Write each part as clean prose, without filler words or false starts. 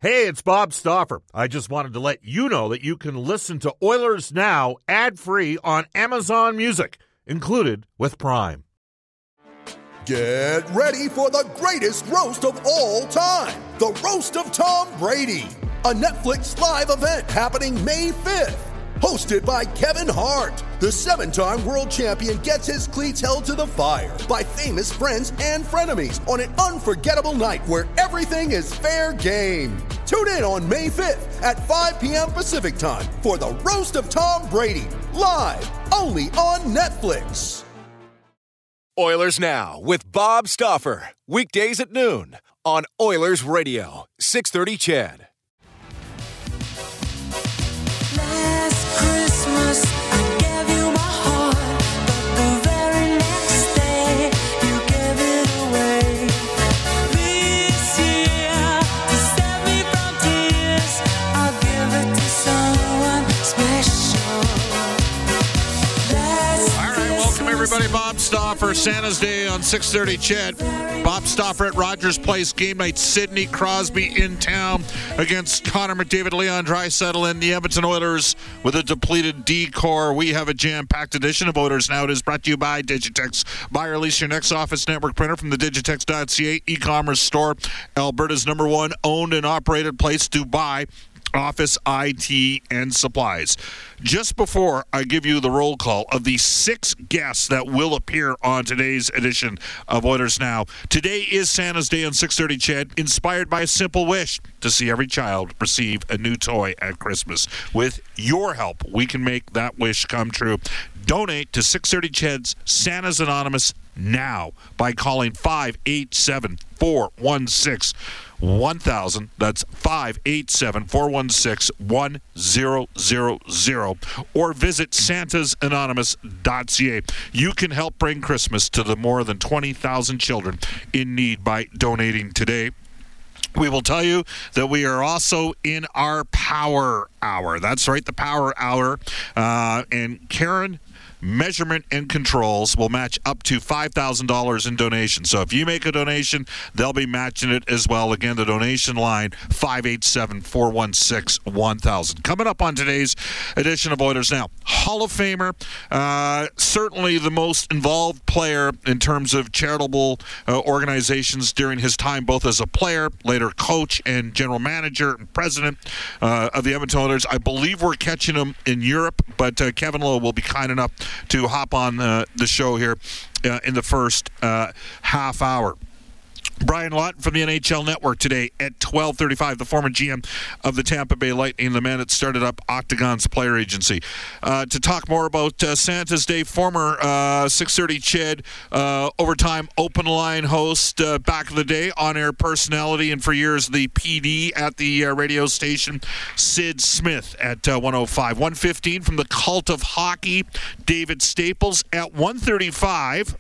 Hey, it's Bob Stauffer. I just wanted to let you know that you can listen to Oilers Now ad-free on Amazon Music, included with Prime. Get ready for the greatest roast of all time, the Roast of Tom Brady, a Netflix live event happening May 5th. Hosted by Kevin Hart, the 7-time world champion gets his cleats held to the fire by famous friends and frenemies on an unforgettable night where everything is fair game. Tune in on May 5th at 5 p.m. Pacific time for the Roast of Tom Brady, live only on Netflix. Oilers Now with Bob Stauffer, weekdays at noon on Oilers Radio, 630 CHED. I gave you my heart, but the very next day you gave it away. This year, to save me from tears, I'll give it to someone special. All right, welcome everybody. Bob Stauffer, Santa's Day on 630 CHED. Bob Stauffer at Rogers Place, game night. Sidney Crosby in town against Connor McDavid, Leon Draisaitl, and the Edmonton Oilers with a depleted D-core. We have a jam-packed edition of Oilers Now. It is brought to you by Digitex. Buy or lease your next office network printer from the Digitex.ca e-commerce store. Alberta's #1 owned and operated place to buy office, IT, and supplies. Just before I give you the roll call of the 6 guests that will appear on today's edition of Oilers Now. Today is Santa's Day on 630 CHED, inspired by a simple wish to see every child receive a new toy at Christmas. With your help, we can make that wish come true. Donate to 630 CHED's Santa's Anonymous now by calling 587-416-1000. That's 587-416-1000. Or visit santasanonymous.ca. You can help bring Christmas to the more than 20,000 children in need by donating today. We will tell you that we are also in our Power Hour. That's right, the Power Hour. And Karen Measurement and Controls will match up to $5,000 in donation. So if you make a donation, they'll be matching it as well. Again, the donation line, 587-416-1000. Coming up on today's edition of Oilers Now, Hall of Famer, certainly the most involved player in terms of charitable organizations during his time, both as a player, later coach and general manager and president of the Edmonton Oilers. I believe we're catching him in Europe, but Kevin Lowe will be kind enough to hop on the show here in the first half hour. Brian Lawton from the NHL Network today at 12:35, the former GM of the Tampa Bay Lightning, the man that started up Octagon's player agency. To talk more about Santa's Day, former 630 CHED overtime open line host, back in the day, on-air personality, and for years the PD at the radio station, Sid Smith at 105. 115 from the Cult of Hockey, David Staples at 135.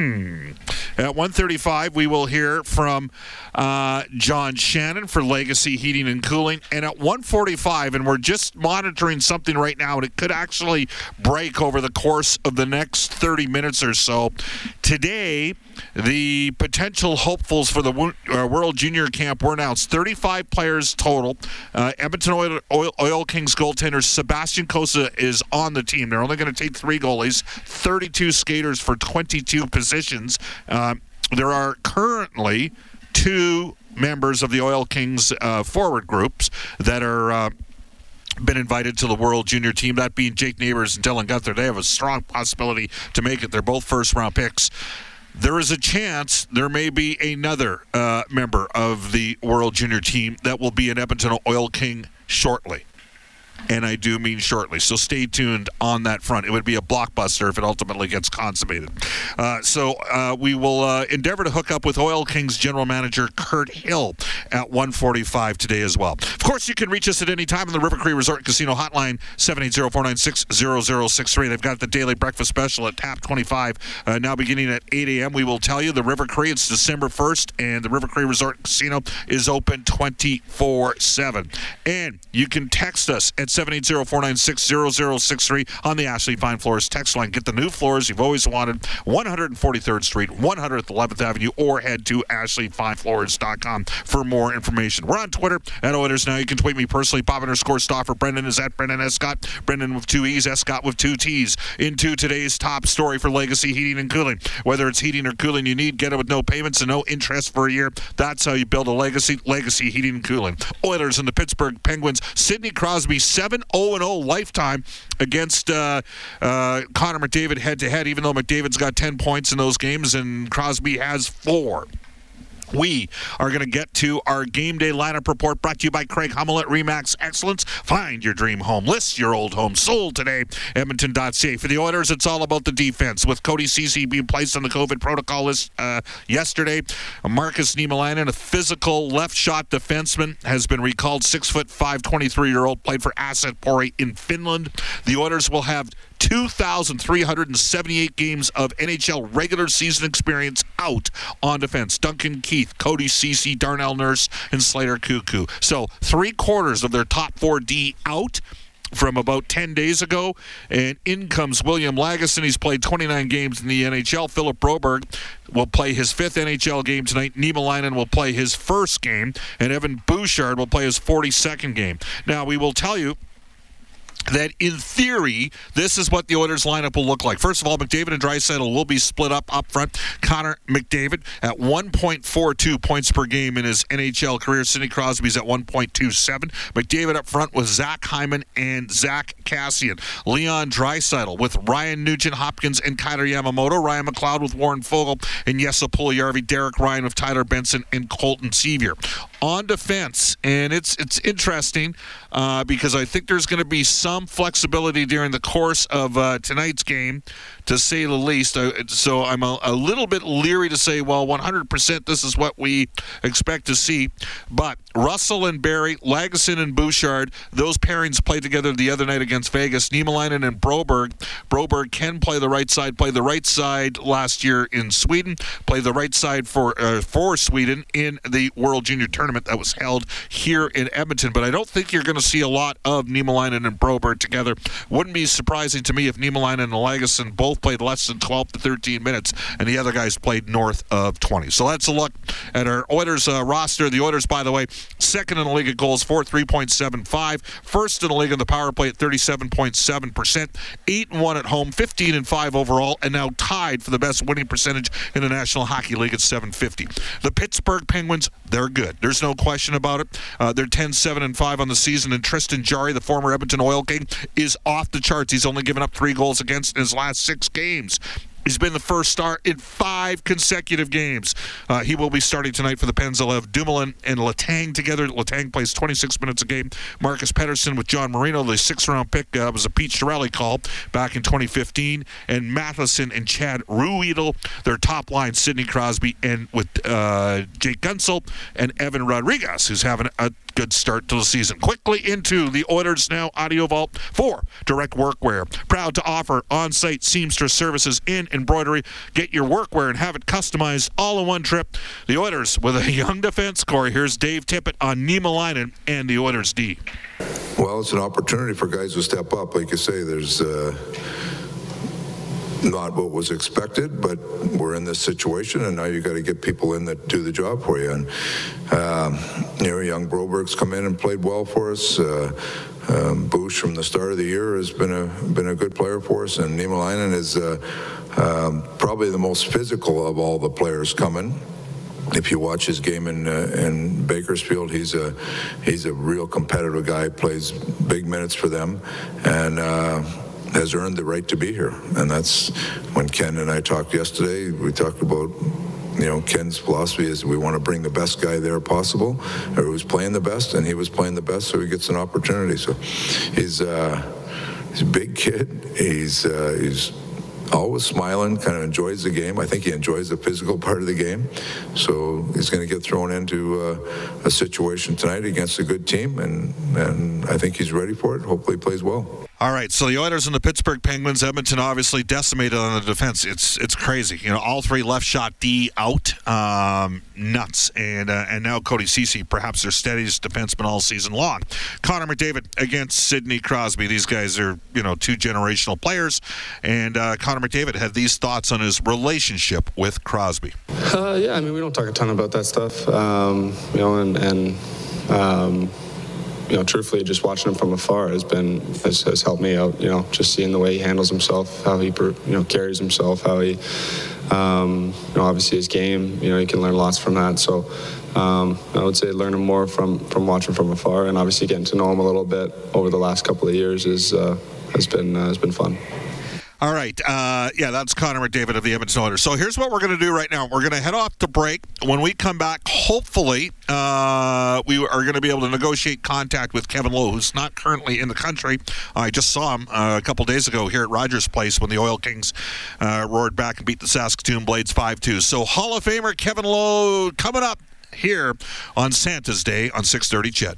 At 1:35, we will hear from John Shannon for Legacy Heating and Cooling. And at 1:45, and we're just monitoring something right now, and it could actually break over the course of the next 30 minutes or so. Today, the potential hopefuls for the World Junior Camp were announced. 35 players total. Edmonton Oil Kings goaltender Sebastian Cossa is on the team. They're only going to take 3 goalies, 32 skaters for 22 positions. There are currently 2 members of the Oil Kings forward groups that are been invited to the World Junior team, that being Jake Neighbors and Dylan Gunther. They have a strong possibility to make it. They're both first-round picks. There is a chance there may be another member of the World Junior team that will be an Edmonton Oil King shortly. And I do mean shortly. So stay tuned on that front. It would be a blockbuster if it ultimately gets consummated. So we will endeavor to hook up with Oil Kings General Manager Kurt Hill at 1:45 today as well. Of course, you can reach us at any time on the River Cree Resort Casino hotline, 780-496-0063. They've got the daily breakfast special at Tap 25, now beginning at 8 a.m. We will tell you the River Cree, it's December 1st, and the River Cree Resort Casino is open 24/7. And you can text us at 780-496-0063 on the Ashley Fine Floors text line. Get the new floors you've always wanted, 143rd Street, 100th 11th Avenue, or head to ashleyfinefloors.com for more information. We're on Twitter at Oilers Now. You can tweet me personally, Bob_Stauffer. Brendan is at Brendan S. Scott. Brendan with 2 E's, S. Scott with 2 T's. Into today's top story for Legacy Heating and Cooling. Whether it's heating or cooling you need, get it with no payments and no interest for a year. That's how you build a legacy Heating and Cooling. Oilers and the Pittsburgh Penguins. Sidney Crosby 7-0-0 lifetime against Connor McDavid head-to-head, even though McDavid's got 10 points in those games and Crosby has 4. We are going to get to our game day lineup report brought to you by Craig Hummel at RE/MAX Excellence. Find your dream home. List your old home. Sold today. Edmonton.ca. For the Oilers, it's all about the defense. With Cody Ceci being placed on the COVID protocol list yesterday, Marcus Niemelainen, a physical left-shot defenseman, has been recalled. 6'5", 23-year-old, played for Asset-Pori in Finland. The Oilers will have 2,378 games of NHL regular season experience out on defense. Duncan Keith, Cody Ceci, Darnell Nurse, and Slater Cuckoo. So 3/4 of their top 4D out from about 10 days ago. And in comes William Lagesson. He's played 29 games in the NHL. Philip Broberg will play his 5th NHL game tonight. Niemelainen will play his 1st game. And Evan Bouchard will play his 42nd game. Now, we will tell you that in theory, this is what the Oilers lineup will look like. First of all, McDavid and Draisaitl will be split up front. Connor McDavid at 1.42 points per game in his NHL career. Sidney Crosby's at 1.27. McDavid up front with Zach Hyman and Zach Kassian. Leon Draisaitl with Ryan Nugent-Hopkins and Kailer Yamamoto. Ryan McLeod with Warren Foegele and Jesse Puljujarvi. Derek Ryan with Tyler Benson and Colton Sevier. On defense, and it's interesting because I think there's going to be some flexibility during the course of tonight's game, to say the least. So I'm a little bit leery to say, well, 100% this is what we expect to see. But Russell and Barrie, Lagesson and Bouchard, those pairings played together the other night against Vegas. Niemelainen and Broberg. Broberg can play the right side last year in Sweden, play the right side for Sweden in the World Junior Tournament that was held here in Edmonton. But I don't think you're going to see a lot of Niemelainen and Broberg together. Wouldn't be surprising to me if Niemelainen and Lagesson both played less than 12 to 13 minutes and the other guys played north of 20. So that's a look at our Oilers roster. The Oilers, by the way, 2nd in the league at goals for, 3.75. 1st in the league on the power play at 37.7%. 8-1 at home, 15-5 overall, and now tied for the best winning percentage in the National Hockey League at .750. The Pittsburgh Penguins, they're good. There's no question about it. They're 10-7-5 on the season, and Tristan Jarry, the former Edmonton Oil King, is off the charts. He's only given up 3 goals against in his last 6 games. He's been the first star in 5 consecutive games. He will be starting tonight for the Pens. They'll have Dumoulin and Letang together. Letang plays 26 minutes a game. Marcus Pettersson with John Marino, the 6th-round pick, was a Pete Chiarelli call back in 2015. And Matheson and Chad Ruhwedel, their top line, Sidney Crosby, and with Jake Guentzel and Evan Rodriguez, who's having a good start to the season. Quickly into the Oilers Now Audio Vault for Direct Workwear. Proud to offer on-site seamstress services in embroidery. Get your workwear and have it customized all in one trip. The Oilers with a young defense core. Here's Dave Tippett on Niemelainen and the Oilers D. Well, it's an opportunity for guys to step up. Like you say, there's not what was expected, but we're in this situation, and now you got to get people in that do the job for you. And young Broberg's come in and played well for us. Bush from the start of the year has been a good player for us, and Niemelainen is probably the most physical of all the players coming. If you watch his game in Bakersfield, he's a real competitive guy. Plays big minutes for them, and has earned the right to be here. And that's when Ken and I talked yesterday. We talked about, Ken's philosophy is we want to bring the best guy there possible, or who's playing the best, and he was playing the best, so he gets an opportunity. So he's a big kid. He's always smiling, kind of enjoys the game. I think he enjoys the physical part of the game. So he's going to get thrown into a situation tonight against a good team, and I think he's ready for it. Hopefully he plays well. All right, so the Oilers and the Pittsburgh Penguins, Edmonton obviously decimated on the defense. It's crazy. All three left shot D out, nuts. And now Cody Ceci, perhaps their steadiest defenseman all season long. Connor McDavid against Sidney Crosby. These guys are, two generational players. And Connor McDavid had these thoughts on his relationship with Crosby. Yeah, I mean, we don't talk a ton about that stuff, truthfully, just watching him from afar has helped me out. Just seeing the way he handles himself, how he carries himself, how he obviously his game. You can learn lots from that. So I would say learning more from watching from afar, and obviously getting to know him a little bit over the last couple of years has been fun. All right. That's Connor McDavid of the Edmonton Oilers. So here's what we're going to do right now. We're going to head off to break. When we come back, hopefully, we are going to be able to negotiate contact with Kevin Lowe, who's not currently in the country. I just saw him a couple days ago here at Rogers Place when the Oil Kings roared back and beat the Saskatoon Blades 5-2. So Hall of Famer Kevin Lowe coming up here on Santa's Day on 630 CHED.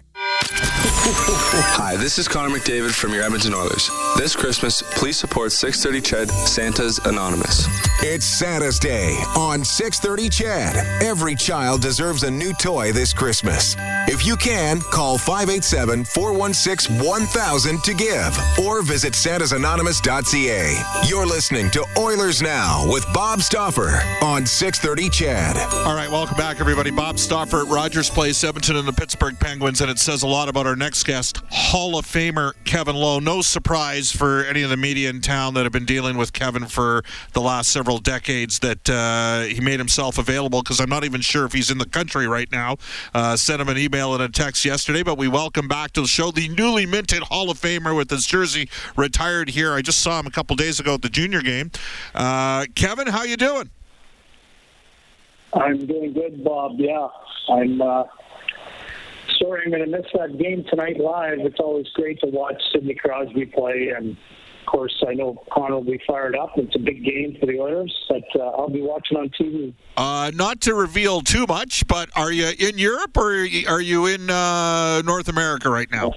Hi, this is Connor McDavid from your Edmonton Oilers. This Christmas, please support 630 CHED, Santa's Anonymous. It's Santa's Day on 630 CHED. Every child deserves a new toy this Christmas. If you can, call 587-416-1000 to give or visit santasanonymous.ca. You're listening to Oilers Now with Bob Stauffer on 630 CHED. All right, welcome back, everybody. Bob Stauffer at Rogers Place, Edmonton and the Pittsburgh Penguins, and it says a lot about our next guest, Hall of Famer Kevin Lowe. No surprise for any of the media in town that have been dealing with Kevin for the last several decades that he made himself available, because I'm not even sure if he's in the country right now. Sent him an email and a text yesterday, but we welcome back to the show the newly minted Hall of Famer with his jersey retired here. I just saw him a couple days ago at the junior game. Kevin, how you doing? I'm doing good, Bob. Yeah, I'm sorry I'm going to miss that game tonight live. It's always great to watch Sidney Crosby play, and of course I know Connor will be fired up. It's a big game for the Oilers, but I'll be watching on TV. Not to reveal too much, but are you in Europe or are you in North America right now?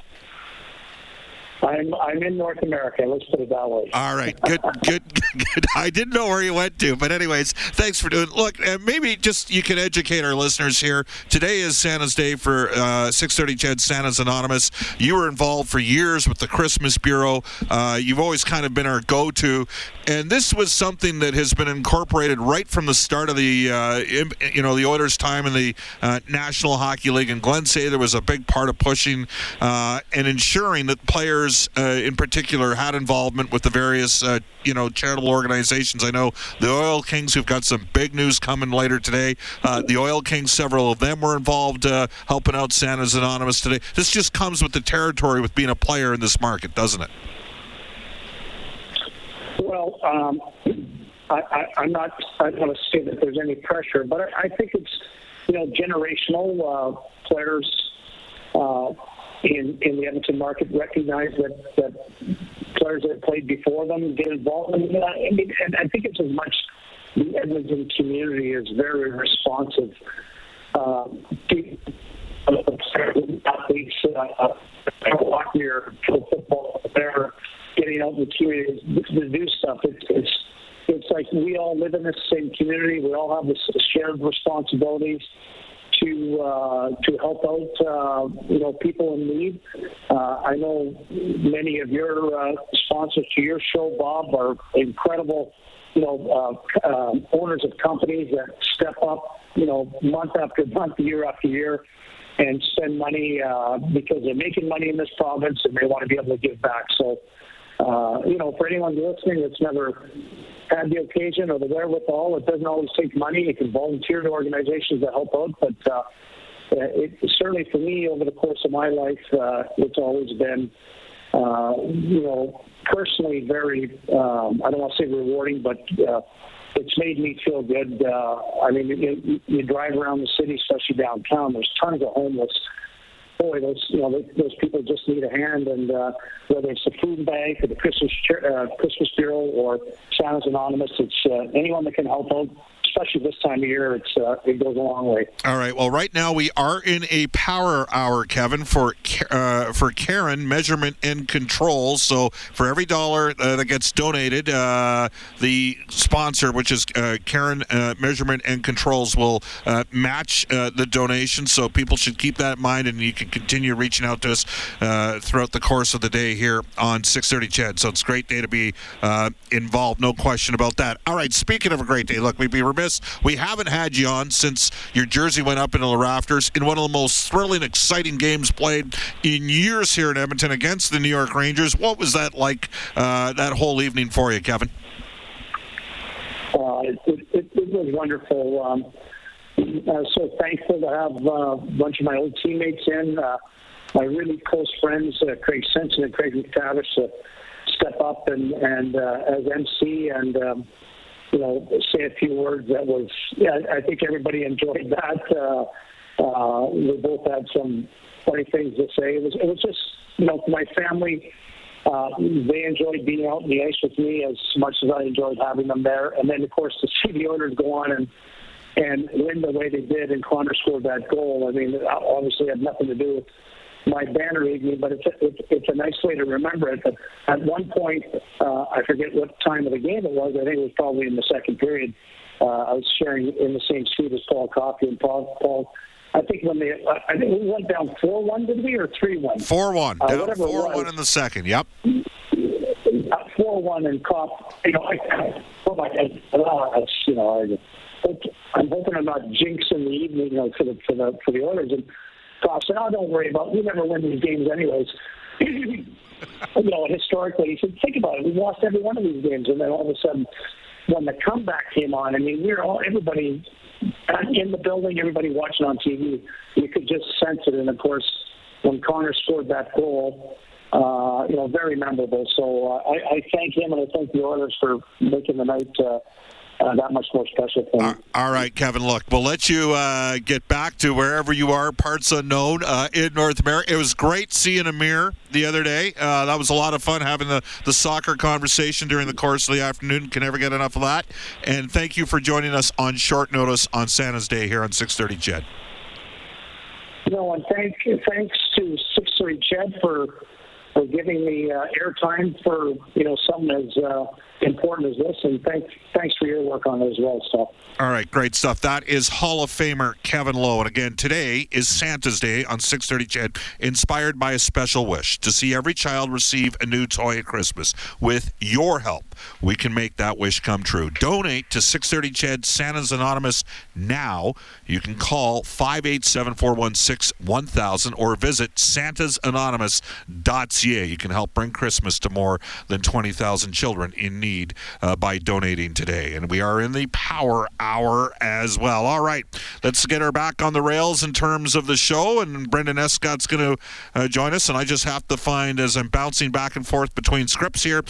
I'm in North America. Let's put it that way. All right, good. I didn't know where you went to, but anyways, thanks for doing. Look, maybe just you can educate our listeners here. Today is Santa's Day for 630 CHED, Santa's Anonymous. You were involved for years with the Christmas Bureau. You've always kind of been our go-to, and this was something that has been incorporated right from the start of the the Oilers' time in the National Hockey League. And Glenn Sather was a big part of pushing and ensuring that players in particular had involvement with the various charitable organizations. I know the Oil Kings, who've got some big news coming later today. The Oil Kings, several of them were involved helping out Santa's Anonymous today. This just comes with the territory with being a player in this market, doesn't it? Well, I don't want to say that there's any pressure, but I think it's generational players in the Edmonton market recognize that players that played before them get involved in that. And I think it's as much the Edmonton community is very responsive to athletes, hockey or football. They're getting out in the community to do stuff. It's like we all live in the same community. We all have this shared responsibilities to help out people in need. I know many of your sponsors to your show, Bob, are incredible owners of companies that step up month after month, year after year, and spend money because they're making money in this province and they want to be able to give back. So for anyone listening that's never had the occasion or the wherewithal, it doesn't always take money. You can volunteer to organizations that help out, but it certainly for me over the course of my life, it's always been, personally very, I don't want to say rewarding, but it's made me feel good. You drive around the city, especially downtown, there's tons of homeless. Boy, those people just need a hand, and whether it's the food bank or the Christmas Bureau or Santa's Anonymous, it's anyone that can help out especially this time of year, it goes a long way. All right. Well, right now we are in a power hour, Kevin, for Karen Measurement and Control. So for every dollar that gets donated, the sponsor, which is Karen Measurement and Controls, will match the donation. So people should keep that in mind, and you can continue reaching out to us throughout the course of the day here on 6:30 CHED. So it's a great day to be involved, no question about that. All right, speaking of a great day, look, we'd be remiss. We haven't had you on since your jersey went up into the rafters in one of the most thrilling, exciting games played in years here in Edmonton against the New York Rangers. What was that like, that whole evening for you, Kevin? It was wonderful. So thankful to have a bunch of my old teammates in. My really close friends, Craig Simpson and Craig McTavish, step up and as MC and say a few words. That was, I think everybody enjoyed that. We both had some funny things to say. It was just, my family. They enjoyed being out on the ice with me as much as I enjoyed having them there. And then, of course, to see the Oilers go on and win the way they did, and Connor scored that goal. I mean, obviously, it had nothing to do with my banner evening, but it's a nice way to remember it. But at one point, I forget what time of the game it was. I think it was probably in the second period. I was sharing in the same suite as Paul Coffey, and Paul. I think I think we went down 4-1, did we, or 3-1? 4-1. Down 4-1 in the second. Yep. 4-1 and Coff. I'm hoping I'm not jinxing the evening, for the Oilers. And Coff said, "Oh, don't worry about it. We never win these games anyways." Historically, he said, "Think about it. We've lost every one of these games." And then all of a sudden, when the comeback came on, I mean, everybody in the building, everybody watching on TV, you could just sense it. And of course, when Connor scored that goal, very memorable. So I thank him, and I thank the Oilers for making the night that much more special for me. All right, Kevin, look, we'll let you get back to wherever you are, parts unknown, in North America. It was great seeing Amir the other day. That was a lot of fun having the soccer conversation during the course of the afternoon. Can never get enough of that. And thank you for joining us on short notice on Santa's Day here on 6:30 CHED. And thanks to 6:30 CHED for giving me airtime for something as important as this, and thanks for your work on it as well. So. All right, great stuff. That is Hall of Famer Kevin Lowe. And again, today is Santa's Day on 6:30 CHED, inspired by a special wish to see every child receive a new toy at Christmas. With your help, we can make that wish come true. Donate to 6:30 CHED Santa's Anonymous now. You can call 587-416-1000 or visit santasanonymous.ca. You can help bring Christmas to more than 20,000 children in need by donating today. And we are in the Power Hour as well. All right, let's get her back on the rails in terms of the show, and Brendan Escott's going to join us. And I just have to find, as I'm bouncing back and forth between scripts here,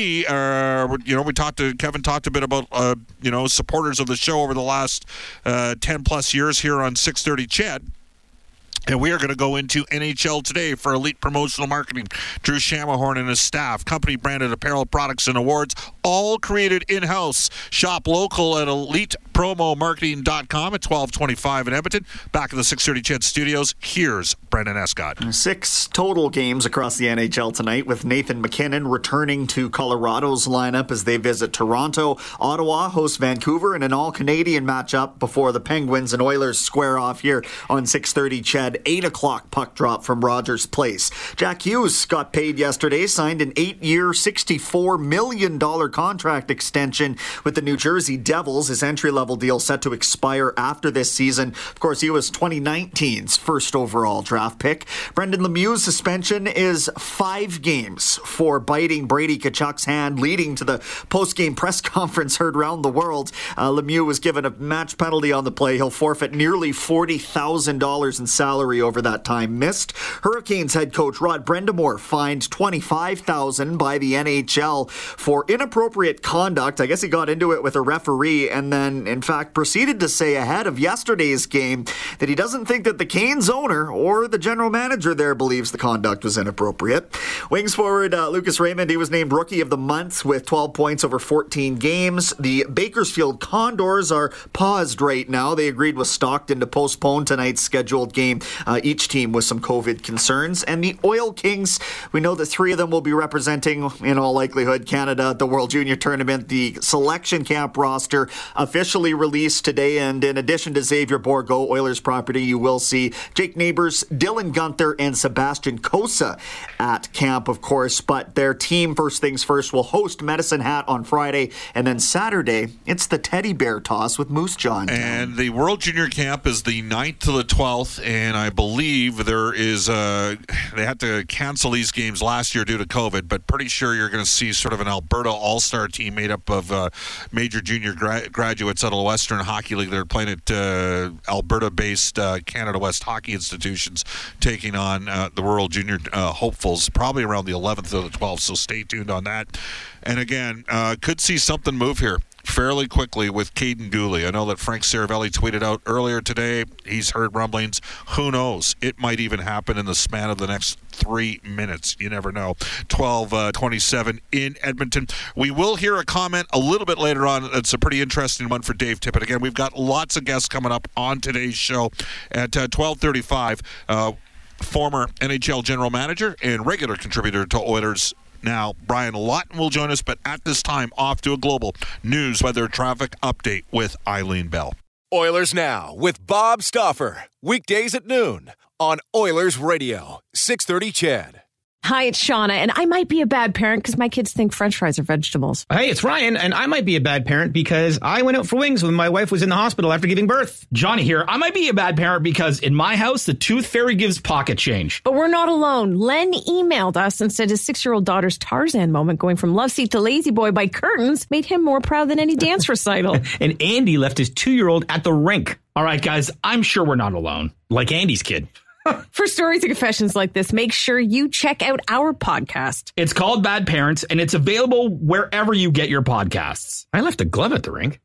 Kevin talked a bit about supporters of the show over the last 10 plus years here on 6:30 CHED. And we are going to go into NHL Today for Elite Promotional Marketing. Drew Shamahorn and his staff, company-branded apparel products and awards, all created in-house. Shop local at elitepromomarketing.com at 1225 in Edmonton. Back in the 6:30 CHED studios, here's Brendan Escott. 6 total games across the NHL tonight, with Nathan McKinnon returning to Colorado's lineup as they visit Toronto. Ottawa hosts Vancouver in an all-Canadian matchup before the Penguins and Oilers square off here on 6:30 CHED. 8 o'clock puck drop from Rogers Place. Jack Hughes got paid yesterday, signed an 8-year, $64 million contract extension with the New Jersey Devils. His entry-level deal set to expire after this season. Of course, he was 2019's first overall draft pick. Brendan Lemieux's suspension is 5 games for biting Brady Tkachuk's hand, leading to the post-game press conference heard around the world. Lemieux was given a match penalty on the play. He'll forfeit nearly $40,000 in salary salary over that time missed. Hurricanes head coach Rod Brind'Amour fined $25,000 by the NHL for inappropriate conduct. I guess he got into it with a referee and then, in fact, proceeded to say ahead of yesterday's game that he doesn't think that the Canes owner or the general manager there believes the conduct was inappropriate. Wings forward Lucas Raymond, he was named Rookie of the Month with 12 points over 14 games. The Bakersfield Condors are paused right now. They agreed with Stockton to postpone tonight's scheduled game, each team with some COVID concerns. And the Oil Kings, we know that 3 of them will be representing, in all likelihood, Canada at the World Junior Tournament. The selection camp roster officially released today, and in addition to Xavier Bourgault, Oilers property, you will see Jake Neighbors, Dylan Gunther, and Sebastian Cossa at camp, of course. But their team, first things first, will host Medicine Hat on Friday, and then Saturday, it's the Teddy Bear Toss with Moose Jaw. And the World Junior Camp is the 9th to the 12th, and I believe there is they had to cancel these games last year due to COVID, but pretty sure you're going to see sort of an Alberta All-Star team made up of major junior graduates out of the Western Hockey League. They're playing at Alberta-based Canada West hockey institutions, taking on the World Junior hopefuls, probably around the 11th or the 12th, so stay tuned on that. And again, could see something move here fairly quickly with Caden Gooley. I know that Frank Saravelli tweeted out earlier today, he's heard rumblings. Who knows? It might even happen in the span of the next 3 minutes. You never know. 12:27 in Edmonton. We will hear a comment a little bit later on. It's a pretty interesting one for Dave Tippett. Again, we've got lots of guests coming up on today's show at 12:35. Former NHL general manager and regular contributor to Oilers Now, Brian Lawton will join us, but at this time, off to a global news weather traffic update with Eileen Bell. Oilers Now with Bob Stauffer. Weekdays at noon on Oilers Radio, 630 CHED. Hi, it's Shauna, and I might be a bad parent because my kids think French fries are vegetables. Hey, it's Ryan, and I might be a bad parent because I went out for wings when my wife was in the hospital after giving birth. Johnny here. I might be a bad parent because in my house, the Tooth Fairy gives pocket change. But we're not alone. Len emailed us and said his 6-year-old daughter's Tarzan moment going from love seat to lazy boy by curtains made him more proud than any dance recital. And Andy left his 2-year-old at the rink. All right, guys, I'm sure we're not alone. Like Andy's kid. For stories and confessions like this, make sure you check out our podcast. It's called Bad Parents, and it's available wherever you get your podcasts. I left a glove at the rink.